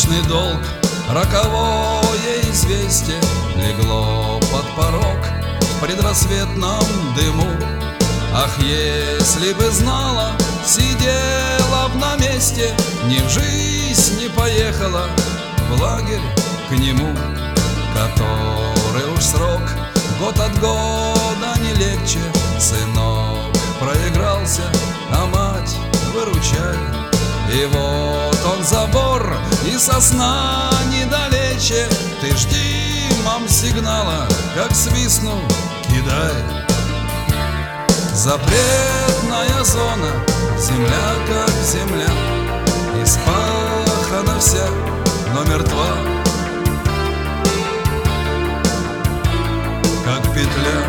вечный долг, роковое известие легло под порог в предрассветном дыму. Ах, если бы знала, сидела б на месте, ни в жизнь не поехала в лагерь к нему, который уж срок год от года не легче. Сынок проигрался, а мать выручай. И вот он забор, и сосна недалече. Ты жди, мам, сигнала, как свистну, кидай. Запретная зона, земля как земля, испахана вся, но мертва, как петля.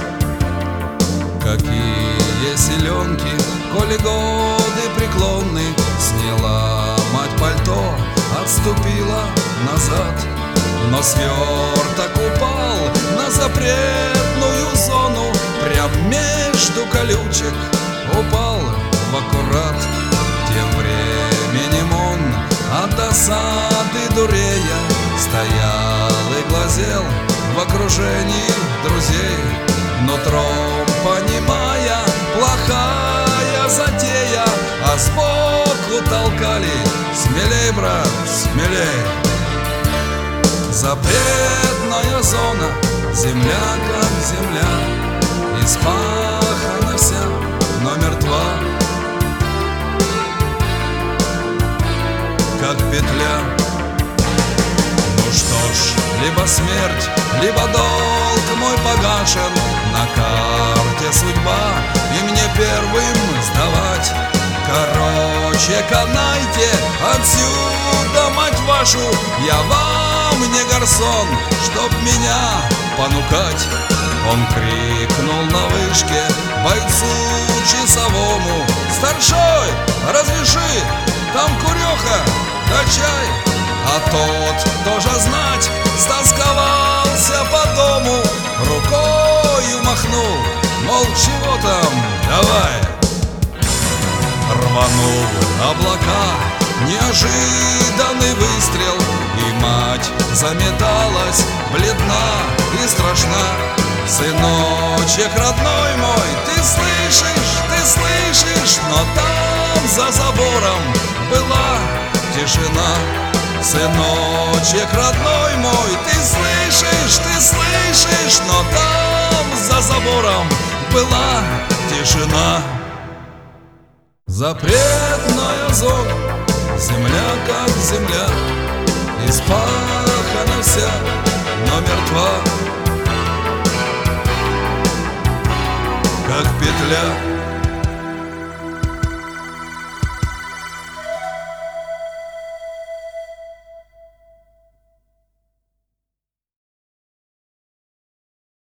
Какие силенки, коли годы преклонны, сняла мать пальто, отступила назад, но сверток упал на запретную зону, прям между колючек упал в аккурат. Тем временем он от досады дурея стоял и глазел в окружении друзей, нутром понимая, плохая затея, а сбоку толкали: смелей, брат, смелей. Запретная зона, земля как земля, испахана вся, но мертва, как петля. Ну что ж, либо смерть, либо долг мой погашен, на карте судьба, и мне первым сдавать. Короче, канайте отсюда, мать вашу, я вам не гарсон, чтоб меня понукать. Он крикнул на вышке бойцу часовому: старшой, разреши, там куреха да чай. А тот тоже знать стосковался по дому, рукою махнул, мол, чего там, давай. Рванул облака неожиданный выстрел, и мать заметалась, бледна и страшна. Сыночек родной мой, ты слышишь, но там за забором была тишина. Сыночек родной мой, ты слышишь, но там за забором была тишина. Запретная зона, земля как земля, испахана вся, но мертва, как петля.